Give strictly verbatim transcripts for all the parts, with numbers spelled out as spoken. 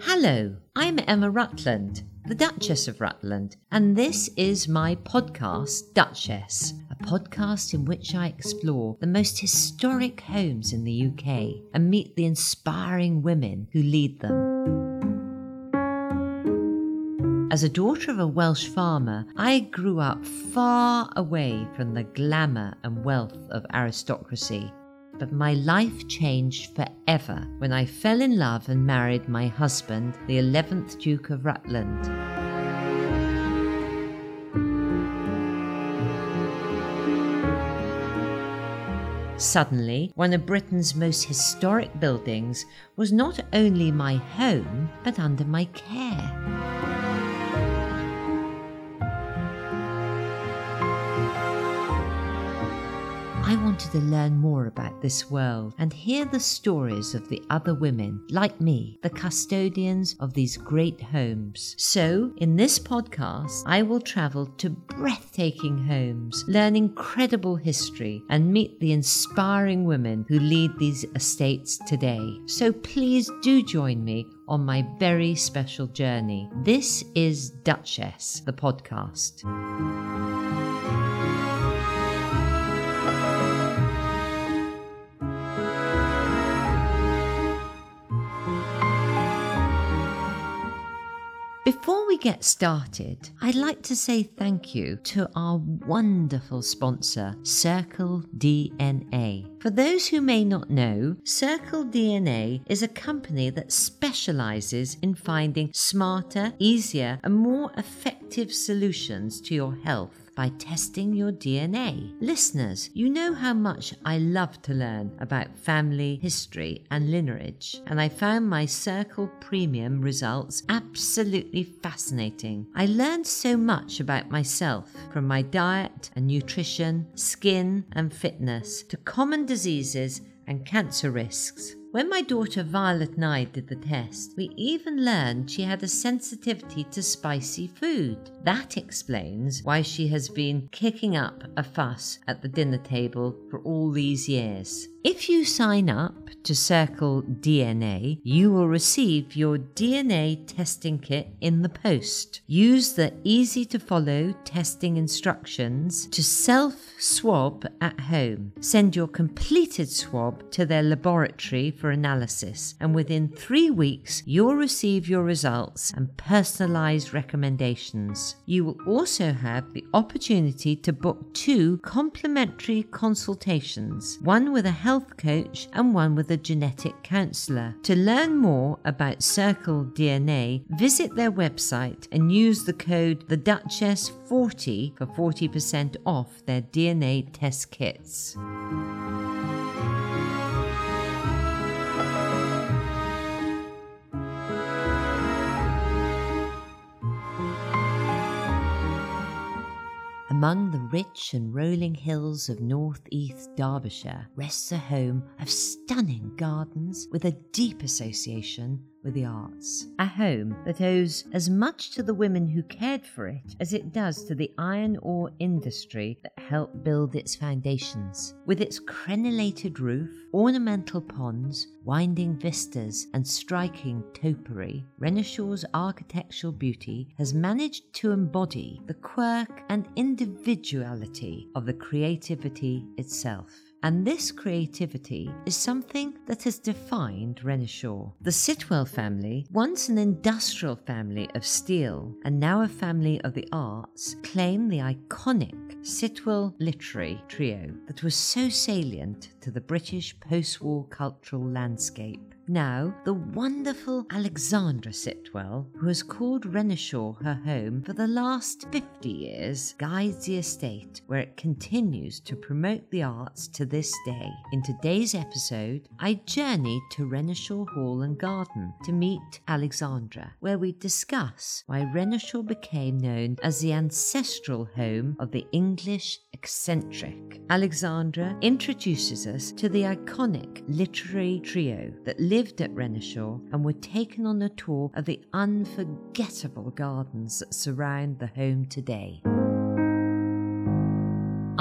Hello, I'm Emma Rutland, the Duchess of Rutland, and this is my podcast, Duchess, a podcast in which I explore the most historic homes in the U K and meet the inspiring women who lead them. As a daughter of a Welsh farmer, I grew up far away from the glamour and wealth of aristocracy. But my life changed forever when I fell in love and married my husband, the eleventh Duke of Rutland. Suddenly, one of Britain's most historic buildings was not only my home, but under my care. I wanted to learn more about this world and hear the stories of the other women, like me, the custodians of these great homes. So, in this podcast, I will travel to breathtaking homes, learn incredible history, and meet the inspiring women who lead these estates today. So please do join me on my very special journey. This is Duchess, the podcast. Before we get started, I'd like to say thank you to our wonderful sponsor, Circle D N A. For those who may not know, Circle D N A is a company that specializes in finding smarter, easier, and more effective solutions to your health by testing your D N A. Listeners, you know how much I love to learn about family history and lineage, and I found my Circle Premium results absolutely fascinating. I learned so much about myself, from my diet and nutrition, skin and fitness, to common diseases and cancer risks. When my daughter Violet and I did the test, we even learned she had a sensitivity to spicy food. That explains why she has been kicking up a fuss at the dinner table for all these years. If you sign up to Circle D N A, you will receive your D N A testing kit in the post. Use the easy-to-follow testing instructions to self-swab at home. Send your completed swab to their laboratory for analysis, and within three weeks, you'll receive your results and personalized recommendations. You will also have the opportunity to book two complimentary consultations, one with a health coach and one with a genetic counsellor. To learn more about Circle D N A, visit their website and use the code the Duchess forty for forty percent off their D N A test kits. Among the rich and rolling hills of northeast Derbyshire rests a home of stunning gardens with a deep association with the arts. A home that owes as much to the women who cared for it as it does to the iron ore industry that helped build its foundations. With its crenellated roof, ornamental ponds, winding vistas and striking topiary, Renishaw's architectural beauty has managed to embody the quirk and individuality of the creativity itself. And this creativity is something that has defined Renishaw. The Sitwell family, once an industrial family of steel and now a family of the arts, claim the iconic Sitwell literary trio that was so salient to the British post-war cultural landscape. Now, the wonderful Alexandra Sitwell, who has called Renishaw her home for the last fifty years, guides the estate where it continues to promote the arts to this day. In today's episode, I journeyed to Renishaw Hall and Garden to meet Alexandra, where we discuss why Renishaw became known as the ancestral home of the English eccentric. Alexandra introduces us to the iconic literary trio that lived at Renishaw and were taken on a tour of the unforgettable gardens that surround the home today.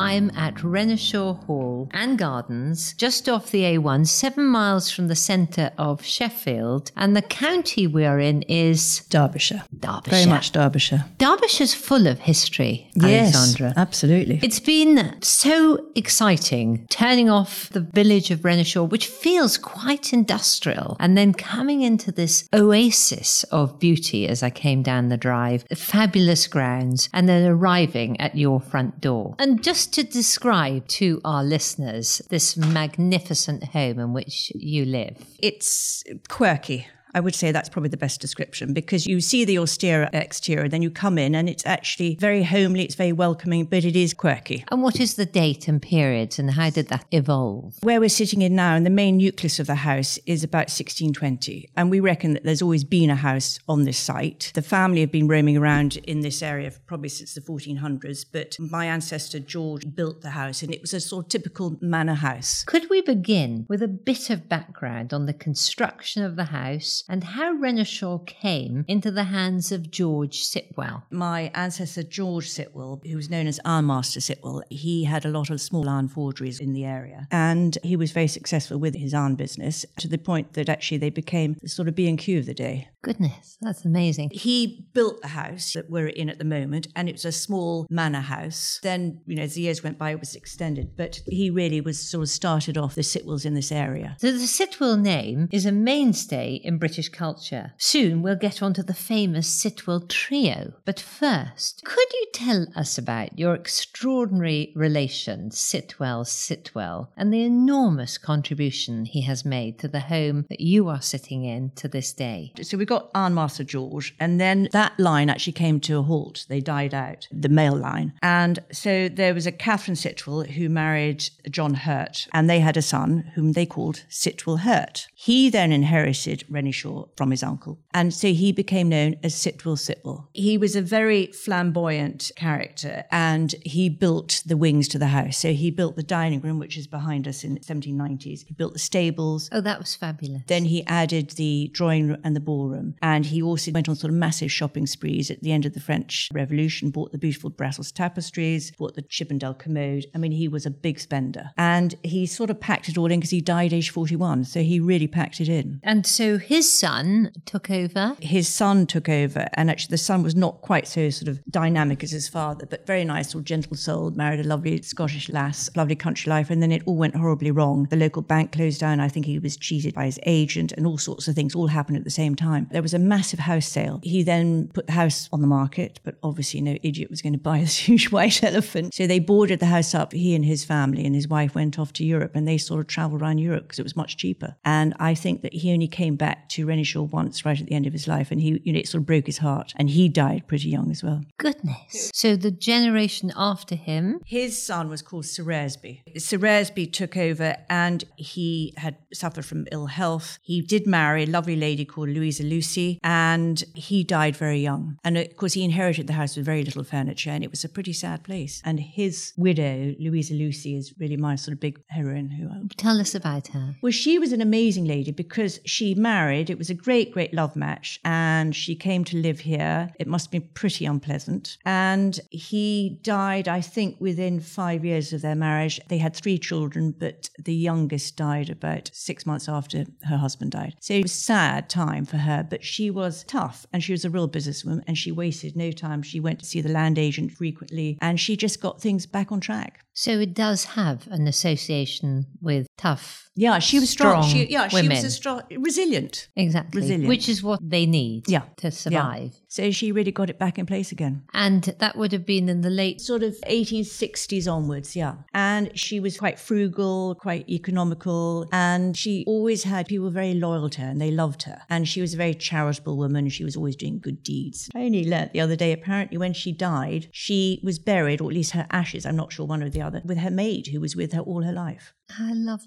I'm at Renishaw Hall and Gardens, just off the A one, seven miles from the centre of Sheffield, and the county we are in is Derbyshire. Derbyshire. Very much Derbyshire. Derbyshire's full of history, Yes, Alexandra. absolutely. It's been so exciting turning off the village of Renishaw, which feels quite industrial, and then coming into this oasis of beauty as I came down the drive, fabulous grounds, and then arriving at your front door. And just to describe to our listeners this magnificent home in which you live. It's quirky. I would say that's probably the best description, because you see the austere exterior, then you come in and it's actually very homely, it's very welcoming, but it is quirky. And what is the date and periods, and how did that evolve? Where we're sitting in now, and the main nucleus of the house is about sixteen twenty. And we reckon that there's always been a house on this site. The family have been roaming around in this area probably since the fourteen hundreds, but my ancestor George built the house, and it was a sort of typical manor house. Could we begin with a bit of background on the construction of the house and how Renishaw came into the hands of George Sitwell? My ancestor George Sitwell, who was known as Ironmaster Sitwell, he had a lot of small iron forgeries in the area, and he was very successful with his iron business, to the point that actually they became the sort of B and Q of the day. Goodness, that's amazing. He built the house that we're in at the moment, and it was a small manor house. Then, you know, as the years went by, it was extended, but he really was sort of started off the Sitwells in this area. So the Sitwell name is a mainstay in British culture. Soon we'll get on to the famous Sitwell trio. But first, could you tell us about your extraordinary relation, Sitwell Sitwell, and the enormous contribution he has made to the home that you are sitting in to this day? So we got Ironmaster George, and then that line actually came to a halt. They died out, the male line. And so there was a Catherine Sitwell who married John Hurt, and they had a son whom they called Sitwell Hurt. He then inherited Renishaw from his uncle, and so he became known as Sitwell Sitwell. He was a very flamboyant character, and he built the wings to the house. So he built the dining room, which is behind us in the seventeen nineties. He built the stables. Oh, that was fabulous. Then he added the drawing room and the ballroom, and he also went on sort of massive shopping sprees at the end of the French Revolution, bought the beautiful Brussels tapestries, bought the Chippendale commode. I mean, he was a big spender, and he sort of packed it all in because he died age forty-one, so he really packed it in. And so his son took over? His son took over, and actually the son was not quite so sort of dynamic as his father, but very nice, sort of gentle soul, married a lovely Scottish lass, lovely country life, and then it all went horribly wrong. The local bank closed down. I think he was cheated by his agent, and all sorts of things all happened at the same time. There was a massive house sale. He then put the house on the market, but obviously no idiot was going to buy this huge white elephant. So they boarded the house up, he and his family, and his wife went off to Europe, and they sort of travelled around Europe because it was much cheaper. And I think that he only came back to Renishaw once, right at the end of his life, and he, you know, it sort of broke his heart, and he died pretty young as well. Goodness. So the generation after him? His son was called Sir Reresby. Sir Reresby took over, and he had suffered from ill health. He did marry a lovely lady called Louisa Lucy, and he died very young. And of course, he inherited the house with very little furniture, and it was a pretty sad place. And his widow, Louisa Lucy, is really my sort of big heroine. Who I... Tell us about her. Well, she was an amazing lady because she married. It was a great, great love match, and she came to live here. It must have been pretty unpleasant. And he died, I think, within five years of their marriage. They had three children, but the youngest died about six months after her husband died. So it was a sad time for her, but she was tough, and she was a real businesswoman, and she wasted no time. She went to see the land agent frequently, and she just got things back on track. So it does have an association with tough, yeah, she was strong. strong she, yeah, women. she was a strong, resilient. Exactly. Resilient. Which is what they need yeah. to survive. Yeah. So she really got it back in place again. And that would have been in the late... Sort of eighteen sixties onwards, yeah. And she was quite frugal, quite economical, and she always had people very loyal to her, and they loved her. And she was a very charitable woman. She was always doing good deeds. I only learnt the other day, apparently when she died, she was buried, or at least her ashes, I'm not sure one or the other, with her maid who was with her all her life. How lovely.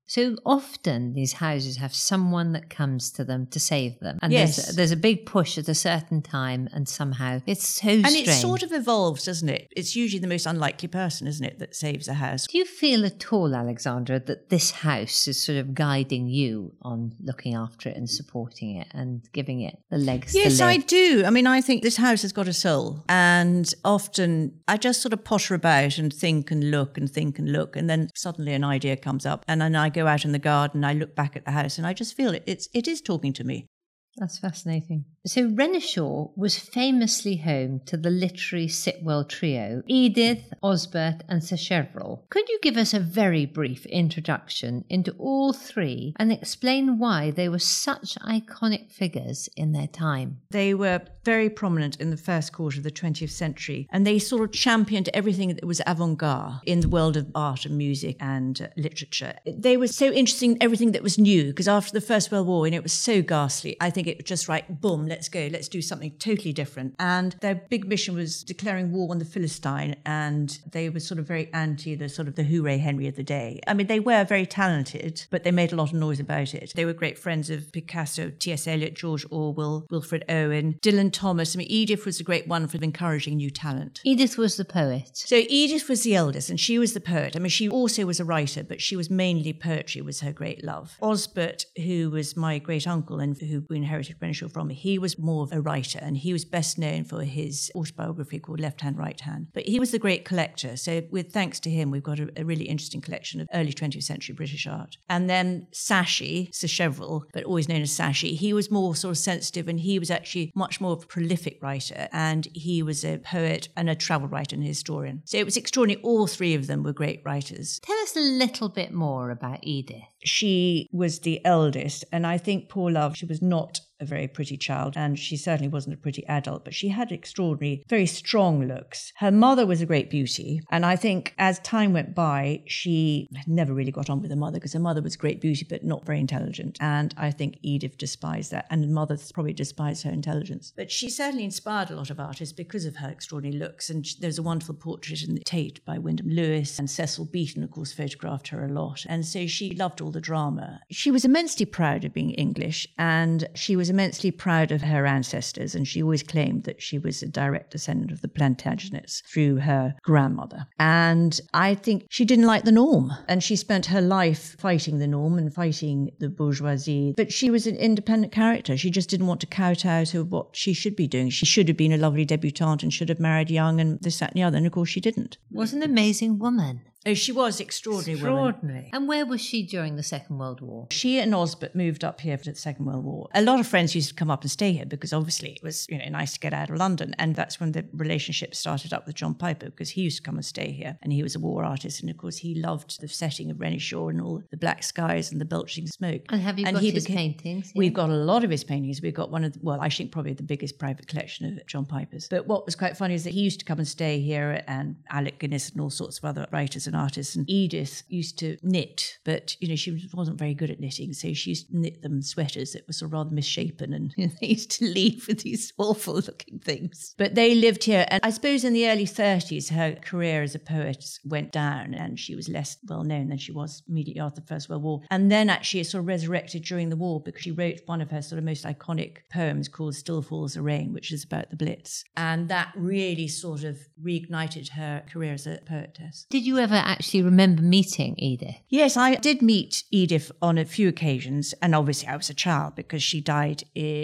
So often these houses have someone that comes to them to save them. And yes. there's, there's a big push at a certain time, and somehow it's so and strange. And it sort of evolves, doesn't it? It's usually the most unlikely person, isn't it, that saves a house. Do you feel at all, Alexandra, that this house is sort of guiding you on looking after it and supporting it and giving it the legs yes, to live? I do. I mean, I think this house has got a soul. And often I just sort of potter about and think and look and think and look. And then suddenly an idea comes up. And then I go out in the garden, I look back at the house and I just feel it. It's, it is talking to me. That's fascinating. So Renishaw was famously home to the literary Sitwell trio, Edith, Osbert and Sacheverell. Could you give us a very brief introduction into all three and explain why they were such iconic figures in their time? They were very prominent in the first quarter of the twentieth century, and they sort of championed everything that was avant-garde in the world of art and music and uh, literature. They were so interesting in everything that was new, because after the First World War, and it was so ghastly, I think it was just right, boom, let's go, let's do something totally different. And their big mission was declaring war on the Philistine, and they were sort of very anti the sort of the hooray Henry of the day. I mean, they were very talented, but they made a lot of noise about it. They were great friends of Picasso, T S Eliot, George Orwell, Wilfred Owen, Dylan Thomas. I mean, Edith was a great one for encouraging new talent. Edith was the poet. So Edith was the eldest, and she was the poet. I mean, she also was a writer, but she was mainly poetry was her great love. Osbert, who was my great uncle and who we inherited Renishaw from, he was more of a writer, and he was best known for his autobiography called Left Hand, Right Hand. But he was the great collector. So with thanks to him, we've got a, a really interesting collection of early twentieth century British art. And then Sashi, Sacheverell, but always known as Sashi, he was more sort of sensitive, and he was actually much more of a prolific writer, and he was a poet and a travel writer and a historian. So it was extraordinary. All three of them were great writers. Tell us a little bit more about Edith. She was the eldest, and I think, poor love, she was not a very pretty child, and she certainly wasn't a pretty adult, but she had extraordinary, very strong looks. Her mother was a great beauty, and I think as time went by, she never really got on with her mother, because her mother was great beauty but not very intelligent, and I think Edith despised that, and her mother probably despised her intelligence. But she certainly inspired a lot of artists because of her extraordinary looks, and there's a wonderful portrait in the Tate by Wyndham Lewis, and Cecil Beaton, of course, photographed her a lot, and so she loved all the drama. She was immensely proud of being English, and she was immensely proud of her ancestors, and she always claimed that she was a direct descendant of the Plantagenets through her grandmother. And I think she didn't like the norm, and she spent her life fighting the norm and fighting the bourgeoisie. But she was an independent character. She just didn't want to kowtow to what she should be doing. She should have been a lovely debutante and should have married young and this, that and the other, and of course she didn't. Was an amazing woman. Oh, she was extraordinary. Extraordinary. Woman. And where was she during the Second World War? She and Osbert moved up here for the Second World War. A lot of friends used to come up and stay here because obviously it was, you know, nice to get out of London. And that's when the relationship started up with John Piper, because he used to come and stay here. And he was a war artist. And of course, he loved the setting of Renishaw and all the black skies and the belching smoke. And have you and got he his became, paintings? Yeah. We've got a lot of his paintings. We've got one of, the, well, I think probably the biggest private collection of John Piper's. But what was quite funny is that he used to come and stay here, and Alec Guinness and all sorts of other writers and artists. And Edith used to knit, but you know, she wasn't very good at knitting, so she used to knit them sweaters that were sort of rather misshapen, and you know, they used to leave with these awful looking things. But they lived here, and I suppose in the early thirties her career as a poet went down, and she was less well known than she was immediately after the First World War. And then actually it sort of resurrected during the war, because she wrote one of her sort of most iconic poems called Still Falls the Rain, which is about the Blitz, and that really sort of reignited her career as a poetess. Did you ever actually remember meeting Edith? Yes, I did meet Edith on a few occasions, and obviously I was a child because she died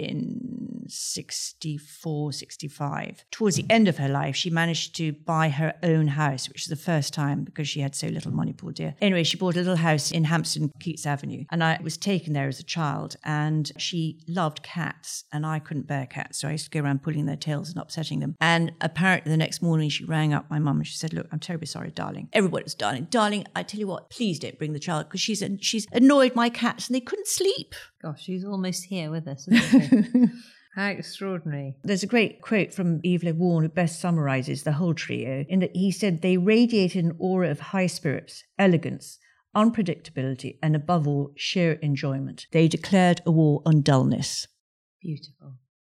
in sixty-four, sixty-five. Towards the end of her life, she managed to buy her own house, which is the first time because she had so little money, poor dear. Anyway, she bought a little house in Hampstead, Keats Avenue, and I was taken there as a child, and she loved cats, and I couldn't bear cats, so I used to go around pulling their tails and upsetting them. And apparently the next morning she rang up my mum and she said, "Look, I'm terribly sorry, darling." Everybody was darling. Darling, I tell you what, please don't bring the child, because she's she's annoyed my cats and they couldn't sleep. Gosh, she's almost here with us, isn't she? How extraordinary. There's a great quote from Evelyn Waugh who best summarises the whole trio, in that he said they radiated an aura of high spirits, elegance, unpredictability, and above all, sheer enjoyment. They declared a war on dullness. Beautiful.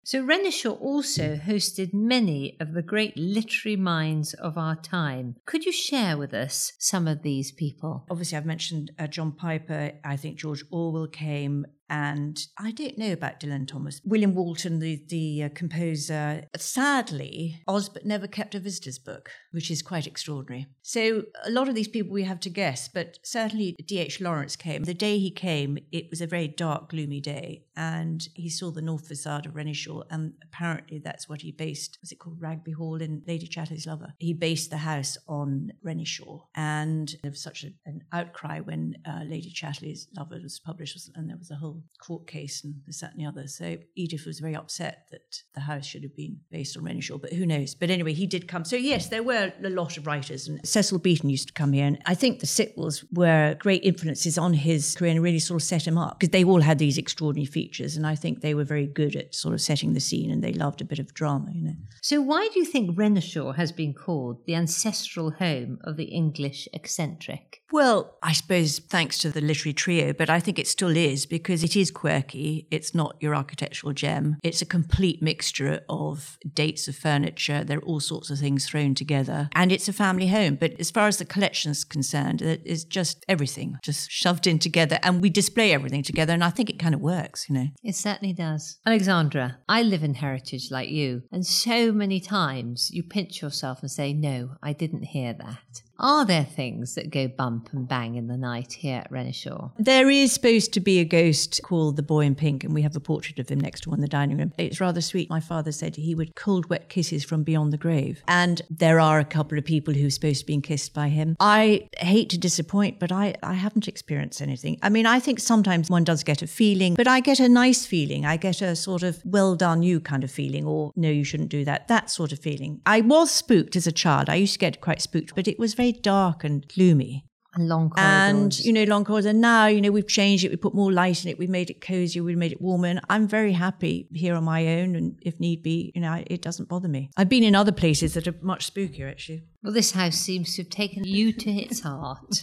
So Renishaw also hosted many of the great literary minds of our time. Could you share with us some of these people? Obviously, I've mentioned uh, John Piper. I think George Orwell came. And I don't know about Dylan Thomas. William Walton, the, the uh, composer, sadly, Osbert never kept a visitor's book, which is quite extraordinary. So a lot of these people we have to guess, but certainly D H Lawrence came. The day he came, it was a very dark, gloomy day, and he saw the north facade of Renishaw, and apparently that's what he based, was it called Ragby Hall in Lady Chatterley's Lover? He based the house on Renishaw, and there was such a, an outcry when uh, Lady Chatterley's Lover was published, and there was a whole court case and this, that and the other. So Edith was very upset that the house should have been based on Renishaw, but who knows? But anyway, he did come. So yes, there were a lot of writers, and Cecil Beaton used to come here, and I think the Sitwells were great influences on his career and really sort of set him up, because they all had these extraordinary features, and I think they were very good at sort of setting the scene, and they loved a bit of drama, you know. So why do you think Renishaw has been called the ancestral home of the English eccentric? Well, I suppose thanks to the literary trio, but I think it still is, because it is quirky. It's not your architectural gem. It's a complete mixture of dates of furniture. There are all sorts of things thrown together. And it's a family home. But as far as the collection is concerned, it's just everything just shoved in together. And we display everything together. And I think it kind of works, you know. It certainly does. Alexandra, I live in heritage like you. And so many times you pinch yourself and say, no, I didn't hear that. Are there things that go bump and bang in the night here at Renishaw? There is supposed to be a ghost called the Boy in Pink, and we have a portrait of him next to one in the dining room. It's rather sweet. My father said he would cold, wet kisses from beyond the grave. And there are a couple of people who are supposed to be kissed by him. I hate to disappoint, but I, I haven't experienced anything. I mean, I think sometimes one does get a feeling, but I get a nice feeling. I get a sort of well done you kind of feeling, or no, you shouldn't do that, that sort of feeling. I was spooked as a child. I used to get quite spooked, but it was very dark and gloomy. And long corridors. And, you know, long corridors. And now, you know, we've changed it. We put more light in it. We've made it cozier. We've made it warmer. And I'm very happy here on my own. And if need be, you know, it doesn't bother me. I've been in other places that are much spookier, actually. Well, this house seems to have taken you to its heart.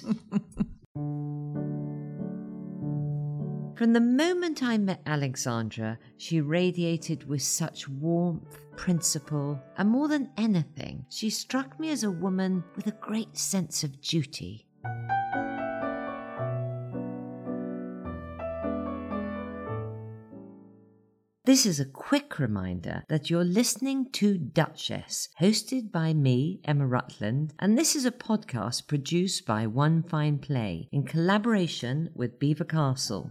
From the moment I met Alexandra, she radiated with such warmth, principle, and more than anything, she struck me as a woman with a great sense of duty. This is a quick reminder that you're listening to Duchess, hosted by me, Emma Rutland, and this is a podcast produced by One Fine Play in collaboration with Belvoir Castle.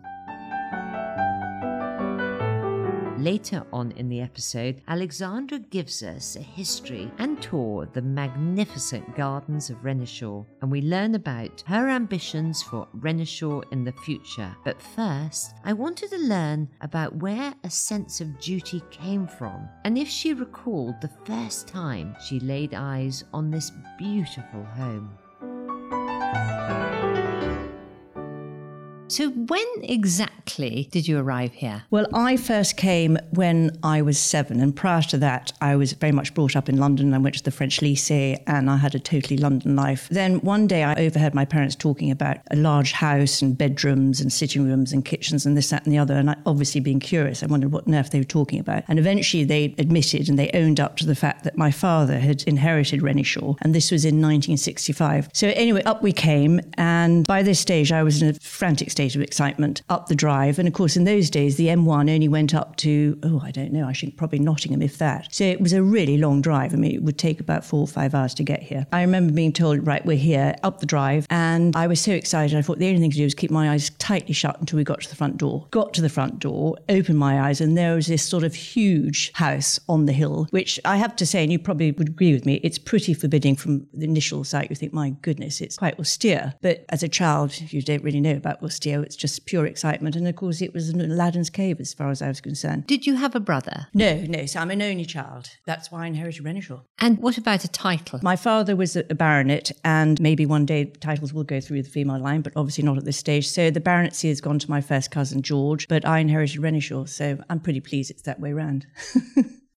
Later on in the episode, Alexandra gives us a history and tour the magnificent gardens of Renishaw, and we learn about her ambitions for Renishaw in the future. But first, I wanted to learn about where a sense of duty came from, and if she recalled the first time she laid eyes on this beautiful home. So when exactly did you arrive here? Well, I first came when I was seven, and prior to that, I was very much brought up in London. I went to the French Lycée, and I had a totally London life. Then one day I overheard my parents talking about a large house and bedrooms and sitting rooms and kitchens and this, that and the other, and I, obviously being curious, I wondered what on earth they were talking about. And eventually they admitted and they owned up to the fact that my father had inherited Renishaw, and this was in nineteen sixty-five. So anyway, up we came, and by this stage I was in a frantic state of excitement up the drive. And of course, in those days, the M one only went up to, oh, I don't know, I think probably Nottingham, if that. So it was a really long drive. I mean, it would take about four or five hours to get here. I remember being told, right, we're here, up the drive. And I was so excited. I thought the only thing to do was keep my eyes tightly shut until we got to the front door. Got to the front door, opened my eyes, and there was this sort of huge house on the hill, which I have to say, and you probably would agree with me, it's pretty forbidding from the initial sight. You think, my goodness, it's quite austere. But as a child, you don't really know about austere. It's just pure excitement. And of course, it was an Aladdin's cave as far as I was concerned. Did you have a brother? No, no. So I'm an only child. That's why I inherited Renishaw. And what about a title? My father was a baronet, and maybe one day titles will go through the female line, but obviously not at this stage. So the baronetcy has gone to my first cousin, George, but I inherited Renishaw. So I'm pretty pleased it's that way round.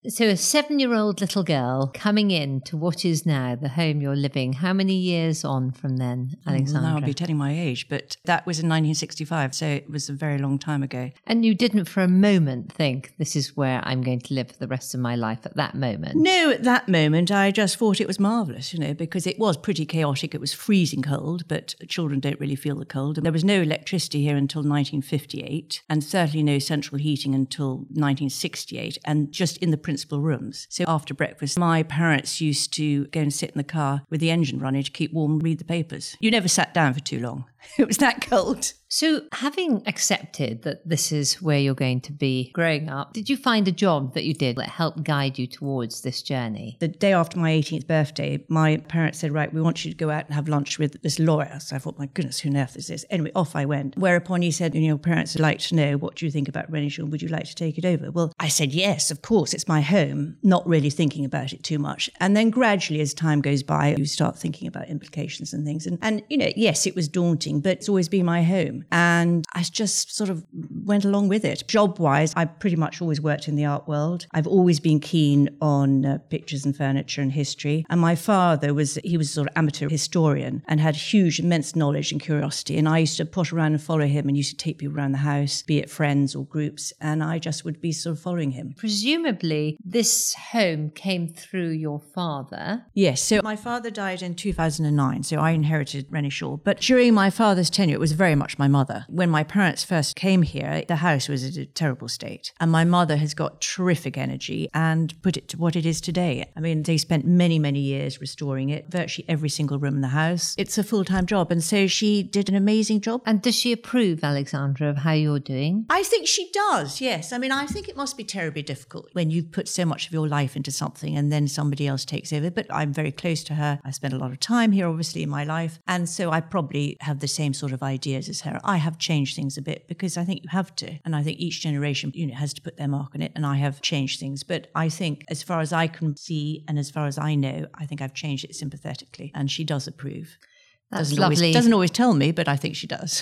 So a seven-year-old little girl coming in to what is now the home you're living. How many years on from then, Alexandra? Well, now I'll be telling my age, but that was in nineteen sixty-five, so it was a very long time ago. And you didn't for a moment think, this is where I'm going to live for the rest of my life at that moment? No, at that moment, I just thought it was marvellous, you know, because it was pretty chaotic. It was freezing cold, but children don't really feel the cold. There was no electricity here until nineteen fifty-eight, and certainly no central heating until nineteen sixty-eight, and just in the principal rooms. So after breakfast, my parents used to go and sit in the car with the engine running to keep warm and read the papers. You never sat down for too long. It was that cold. So having accepted that this is where you're going to be growing up, did you find a job that you did that helped guide you towards this journey? The day after my eighteenth birthday, my parents said, right, we want you to go out and have lunch with this lawyer. So I thought, my goodness, who on earth is this? Anyway, off I went. Whereupon he said, your parents would like to know, what do you think about Renishaw? Would you like to take it over? Well, I said, yes, of course, it's my home, not really thinking about it too much. And then gradually, as time goes by, you start thinking about implications and things. And, and you know, yes, it was daunting, but it's always been my home. And I just sort of went along with it. Job-wise, I pretty much always worked in the art world. I've always been keen on uh, pictures and furniture and history. And my father was, he was a sort of amateur historian and had huge, immense knowledge and curiosity. And I used to push around and follow him and used to take people around the house, be it friends or groups. And I just would be sort of following him. Presumably, this home came through your father. Yes. So my father died in two thousand nine. So I inherited Renishaw. But during my father's tenure, it was very much my mother. When my parents first came here, the house was in a terrible state. And my mother has got terrific energy and put it to what it is today. I mean, they spent many, many years restoring it, virtually every single room in the house. It's a full-time job. And so she did an amazing job. And does she approve, Alexandra, of how you're doing? I think she does, yes. I mean, I think it must be terribly difficult when you put so much of your life into something and then somebody else takes over. But I'm very close to her. I spent a lot of time here, obviously, in my life. And so I probably have the same sort of ideas as her. I have changed things a bit because I think you have to. And I think each generation, you know, has to put their mark on it. And I have changed things. But I think as far as I can see and as far as I know, I think I've changed it sympathetically. And she does approve. That's doesn't lovely. Always, doesn't always tell me, but I think she does.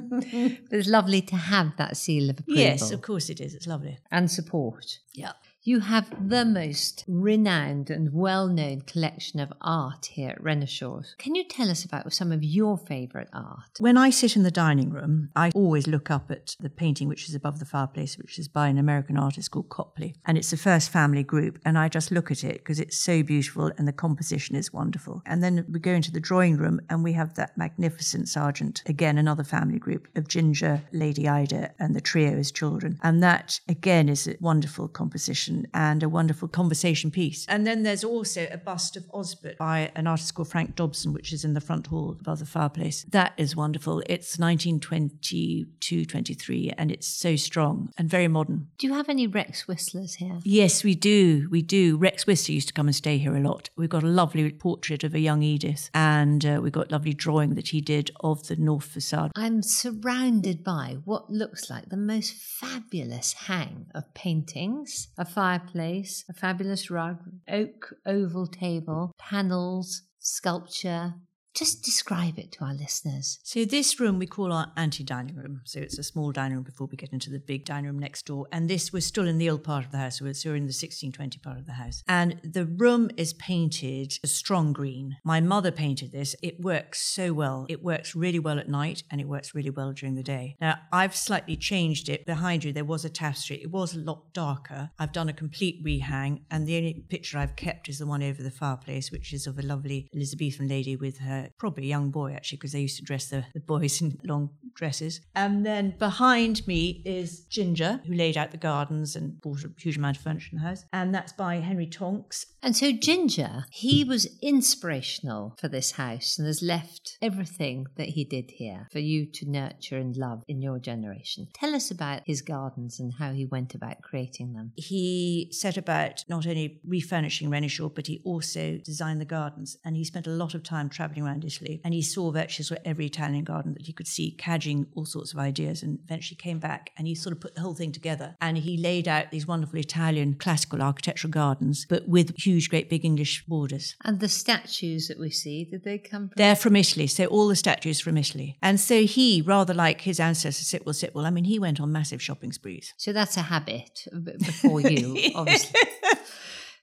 It's lovely to have that seal of approval. Yes, of course it is. It's lovely. And support. Yeah. You have the most renowned and well-known collection of art here at Renishaw. Can you tell us about some of your favourite art? When I sit in the dining room, I always look up at the painting which is above the fireplace, which is by an American artist called Copley. And it's the first family group. And I just look at it because it's so beautiful and the composition is wonderful. And then we go into the drawing room and we have that magnificent Sargent, again, another family group of Ginger, Lady Ida, and the trio as children. And that, again, is a wonderful composition and a wonderful conversation piece. And then there's also a bust of Osbert by an artist called Frank Dobson, which is in the front hall above the fireplace. That is wonderful. It's nineteen twenty-two, twenty-three, and it's so strong and very modern. Do you have any Rex Whistlers here? Yes, we do. We do. Rex Whistler used to come and stay here a lot. We've got a lovely portrait of a young Edith, and uh, we've got a lovely drawing that he did of the north facade. I'm surrounded by what looks like the most fabulous hang of paintings, a fireplace, a fabulous rug, oak oval table, panels, sculpture. Just describe it to our listeners. So this room we call our anti-dining room. So it's a small dining room before we get into the big dining room next door. And this was still in the old part of the house. So we're in the sixteen twenty part of the house. And the room is painted a strong green. My mother painted this. It works so well. It works really well at night and it works really well during the day. Now, I've slightly changed it. Behind you, there was a tapestry. It was a lot darker. I've done a complete rehang. And the only picture I've kept is the one over the fireplace, which is of a lovely Elizabethan lady with her probably a young boy, actually, because they used to dress the, the boys in long dresses. And then behind me is Ginger, who laid out the gardens and bought a huge amount of furniture in the house. And that's by Henry Tonks. And so Ginger, he was inspirational for this house and has left everything that he did here for you to nurture and love in your generation. Tell us about his gardens and how he went about creating them. He set about not only refurnishing Renishaw, but he also designed the gardens. And he spent a lot of time travelling around Italy. And he saw virtually every Italian garden that he could see, cadging all sorts of ideas, and eventually came back and he sort of put the whole thing together. And he laid out these wonderful Italian classical architectural gardens, but with huge, great big English borders. And the statues that we see, did they come from? They're from Italy, so all the statues from Italy. And so he, rather like his ancestor Sitwell Sitwell, I mean, he went on massive shopping sprees. So that's a habit before you, obviously.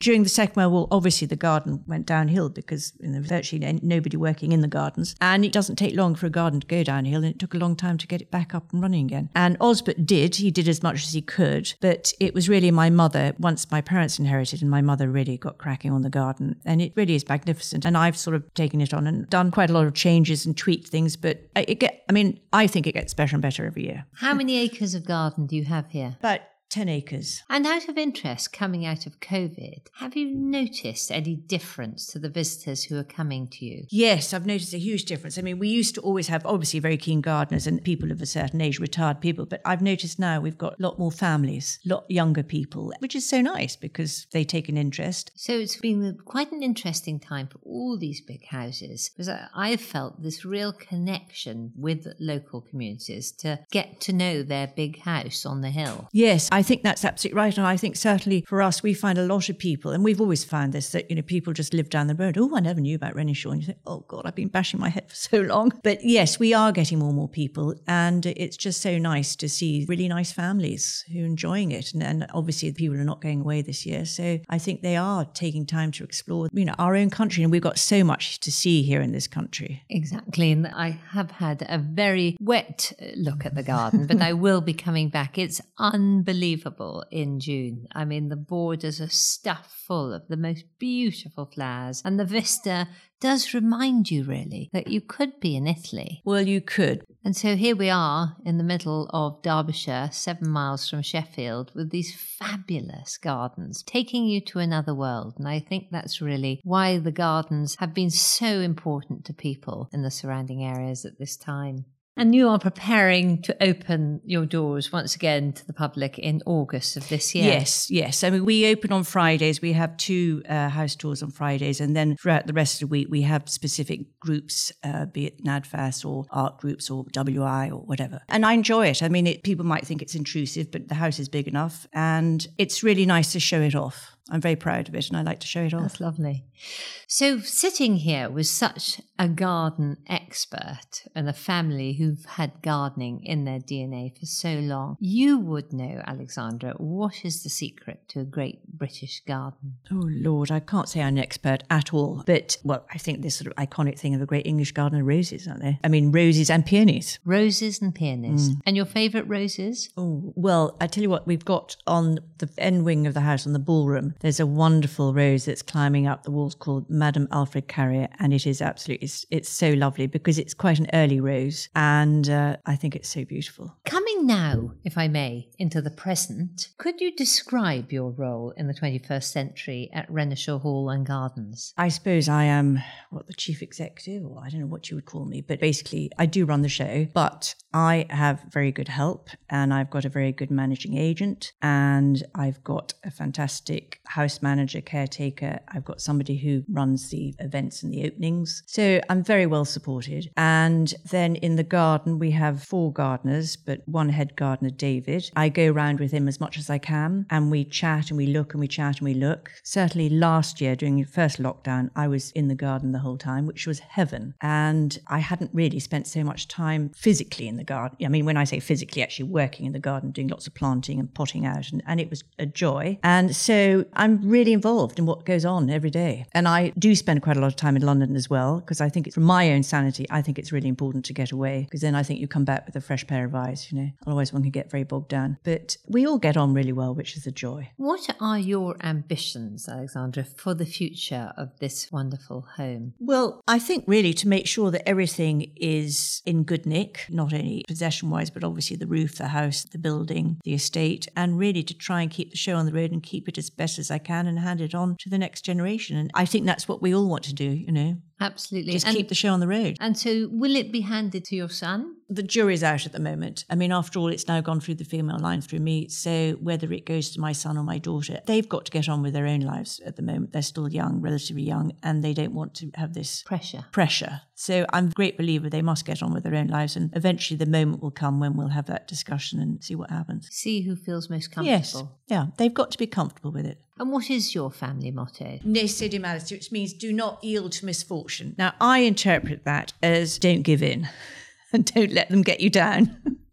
During the Second World War, obviously the garden went downhill because you know, virtually nobody working in the gardens. And it doesn't take long for a garden to go downhill, and it took a long time to get it back up and running again. And Osbert did. He did as much as he could. But it was really my mother, once my parents inherited, and my mother really got cracking on the garden. And it really is magnificent. And I've sort of taken it on and done quite a lot of changes and tweaked things. But it get, I mean, I think it gets better and better every year. How many acres of garden do you have here? About ten acres. And out of interest, coming out of COVID, have you noticed any difference to the visitors who are coming to you? Yes, I've noticed a huge difference. I mean, we used to always have obviously very keen gardeners and people of a certain age, retired people, but I've noticed now we've got a lot more families, a lot younger people, which is so nice because they take an interest. So it's been quite an interesting time for all these big houses, because I've felt this real connection with local communities to get to know their big house on the hill. Yes, I think that's absolutely right. And I think certainly for us, we find a lot of people, and we've always found this, that, you know, people just live down the road. Oh, I never knew about Renishaw. And you think, oh God, I've been bashing my head for so long. But yes, we are getting more and more people. And it's just so nice to see really nice families who are enjoying it. And, and obviously the people are not going away this year. So I think they are taking time to explore, you know, our own country. And we've got so much to see here in this country. Exactly. And I have had a very wet look at the garden, but I will be coming back. It's unbelievable in June. I mean, the borders are stuffed full of the most beautiful flowers, and the vista does remind you really that you could be in Italy. Well, you could. And so here we are in the middle of Derbyshire, seven miles from Sheffield, with these fabulous gardens taking you to another world. And I think that's really why the gardens have been so important to people in the surrounding areas at this time. And you are preparing to open your doors once again to the public in August of this year. Yes, yes. I mean, we open on Fridays. We have two uh, house tours on Fridays. And then throughout the rest of the week, we have specific groups, uh, be it NADFAS or art groups or W I or whatever. And I enjoy it. I mean, it, people might think it's intrusive, but the house is big enough. And it's really nice to show it off. I'm very proud of it and I like to show it off. That's lovely. So sitting here with such a garden expert and a family who've had gardening in their D N A for so long, you would know, Alexandra, what is the secret to a great British garden? Oh, Lord, I can't say I'm an expert at all. But, well, I think this sort of iconic thing of a great English garden are roses, aren't they? I mean, roses and peonies. Roses and peonies. Mm. And your favourite roses? Oh, well, I tell you what, we've got on the end wing of the house, on the ballroom, there's a wonderful rose that's climbing up the walls called Madame Alfred Carrier, and it is absolutely, it's, it's so lovely because it's quite an early rose, and uh, I think it's so beautiful. Coming now, if I may, into the present, could you describe your role in the twenty-first century at Renishaw Hall and Gardens? I suppose I am, what, the chief executive, or I don't know what you would call me, but basically I do run the show, but I have very good help, and I've got a very good managing agent, and I've got a fantastic house manager, caretaker. I've got somebody who runs the events and the openings. So I'm very well supported. And then in the garden, we have four gardeners, but one head gardener, David. I go around with him as much as I can, and we chat and we look and we chat and we look. Certainly last year, during the first lockdown, I was in the garden the whole time, which was heaven. And I hadn't really spent so much time physically in the garden. I mean, when I say physically, actually working in the garden, doing lots of planting and potting out, and, and it was a joy. And so I'm really involved in what goes on every day. And I do spend quite a lot of time in London as well, because I think it's, for my own sanity, I think it's really important to get away, because then I think you come back with a fresh pair of eyes, you know. Otherwise one can get very bogged down. But we all get on really well, which is a joy. What are your ambitions, Alexandra, for the future of this wonderful home? Well, I think really to make sure that everything is in good nick, not only possession-wise, but obviously the roof, the house, the building, the estate, and really to try and keep the show on the road and keep it as best as I can and hand it on to the next generation. And I think that's what we all want to do, you know. Absolutely. Just and, keep the show on the road. And so will it be handed to your son? The jury's out at the moment. I mean, after all, it's now gone through the female line through me. So whether it goes to my son or my daughter, they've got to get on with their own lives at the moment. They're still young, relatively young, and they don't want to have this pressure. Pressure. So I'm a great believer they must get on with their own lives. And eventually the moment will come when we'll have that discussion and see what happens. See who feels most comfortable. Yes. Yeah. They've got to be comfortable with it. And what is your family motto? Ne cede malus, which means do not yield to misfortune. Now, I interpret that as don't give in and don't let them get you down.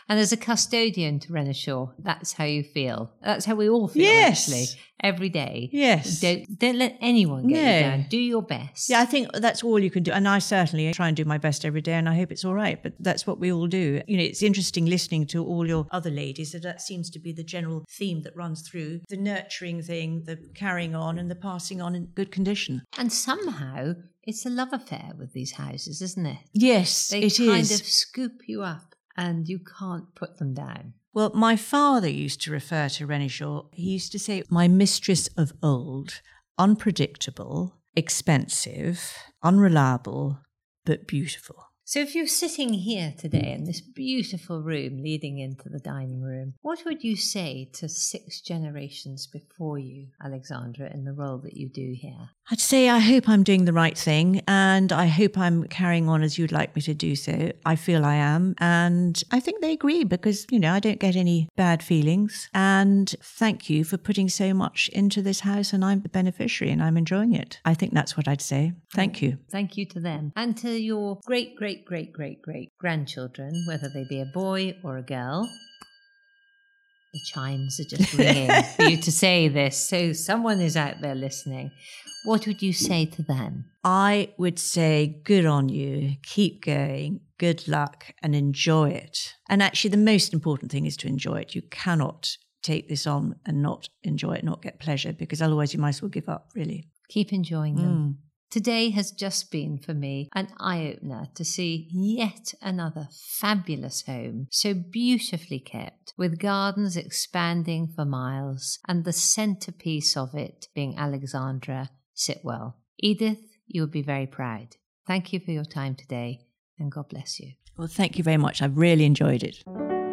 And as a custodian to Renishaw, that's how you feel. That's how we all feel, yes. actually, every day. Yes. Don't, don't let anyone get no. you down. Do your best. Yeah, I think that's all you can do. And I certainly try and do my best every day, and I hope it's all right. But that's what we all do. You know, it's interesting listening to all your other ladies, that that seems to be the general theme that runs through the nurturing thing, the carrying on and the passing on in good condition. And somehow it's a love affair with these houses, isn't it? Yes, they it kind is. of scoop you up and you can't put them down. Well, my father used to refer to Renishaw. He used to say, my mistress of old, unpredictable, expensive, unreliable, but beautiful. So if you're sitting here today in this beautiful room leading into the dining room, what would you say to six generations before you, Alexandra, in the role that you do here? I'd say I hope I'm doing the right thing, and I hope I'm carrying on as you'd like me to do so. I feel I am, and I think they agree because, you know, I don't get any bad feelings. And thank you for putting so much into this house, and I'm the beneficiary and I'm enjoying it. I think that's what I'd say. Thank you. Thank you to them. And to your great, great, great, great, great grandchildren, whether they be a boy or a girl. The chimes are just ringing for you to say this, so someone is out there listening. What would you say to them? I would say, good on you, keep going, good luck, and enjoy it. And actually, the most important thing is to enjoy it. You cannot take this on and not enjoy it, not get pleasure, because otherwise you might as well give up, really. Keep enjoying them. Mm. Today has just been, for me, an eye-opener to see yet another fabulous home, so beautifully kept, with gardens expanding for miles, and the centrepiece of it being Alexandra Sitwell. Edith, you will be very proud. Thank you for your time today, and God bless you. Well, thank you very much. I've really enjoyed it.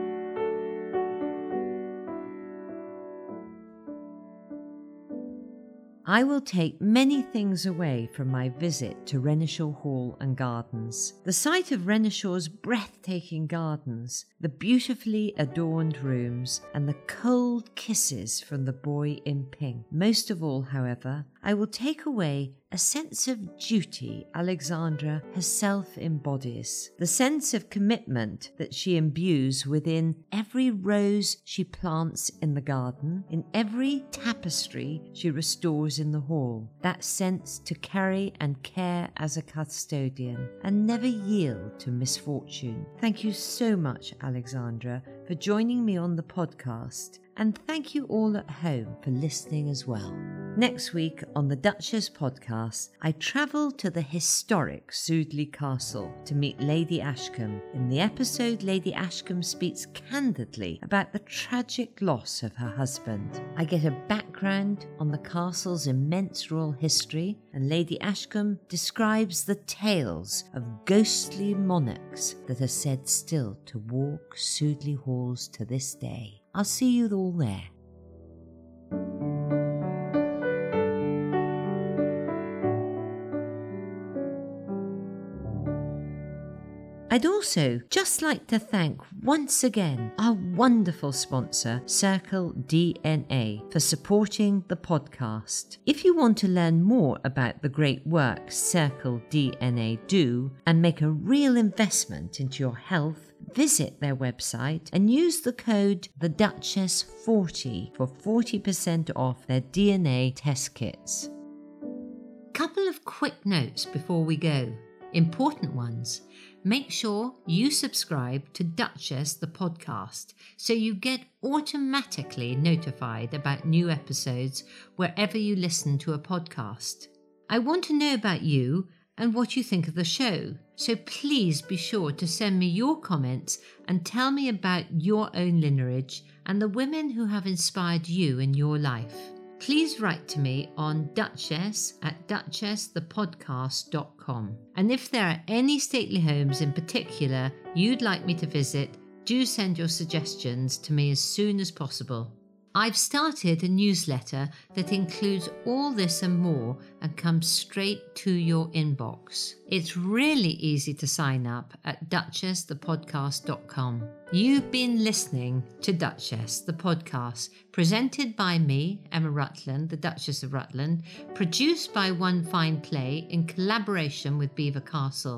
I will take many things away from my visit to Renishaw Hall and Gardens. The sight of Renishaw's breathtaking gardens, the beautifully adorned rooms, and the cold kisses from the boy in pink. Most of all, however, I will take away a sense of duty Alexandra herself embodies, the sense of commitment that she imbues within every rose she plants in the garden, in every tapestry she restores in the hall, that sense to carry and care as a custodian and never yield to misfortune. Thank you so much, Alexandra, for joining me on the podcast. And thank you all at home for listening as well. Next week on the Duchess podcast, I travel to the historic Sudeley Castle to meet Lady Ashcombe. In the episode, Lady Ashcombe speaks candidly about the tragic loss of her husband. I get a background on the castle's immense royal history, and Lady Ashcombe describes the tales of ghostly monarchs that are said still to walk Sudeley halls to this day. I'll see you all there. I'd also just like to thank once again our wonderful sponsor, Circle D N A, for supporting the podcast. If you want to learn more about the great work Circle D N A do and make a real investment into your health, visit their website and use the code the Duchess forty for forty percent off their D N A test kits. Couple of quick notes before we go. Important ones. Make sure you subscribe to Duchess the podcast so you get automatically notified about new episodes wherever you listen to a podcast. I want to know about you and what you think of the show, so please be sure to send me your comments and tell me about your own lineage and the women who have inspired you in your life. Please write to me on duchess at duchess the podcast dot com. And if there are any stately homes in particular you'd like me to visit, do send your suggestions to me as soon as possible. I've started a newsletter that includes all this and more and comes straight to your inbox. It's really easy to sign up at duchess the podcast dot com. You've been listening to Duchess, the podcast, presented by me, Emma Rutland, the Duchess of Rutland, produced by One Fine Play in collaboration with Belvoir Castle.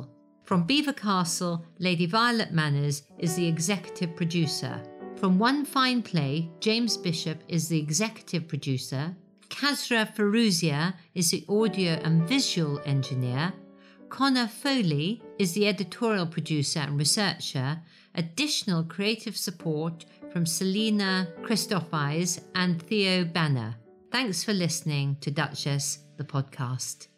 From Belvoir Castle, Lady Violet Manners is the executive producer. From One Fine Play, James Bishop is the executive producer. Kazra Feruzia is the audio and visual engineer. Connor Foley is the editorial producer and researcher. Additional creative support from Selena Christophis and Theo Banner. Thanks for listening to Duchess, the podcast.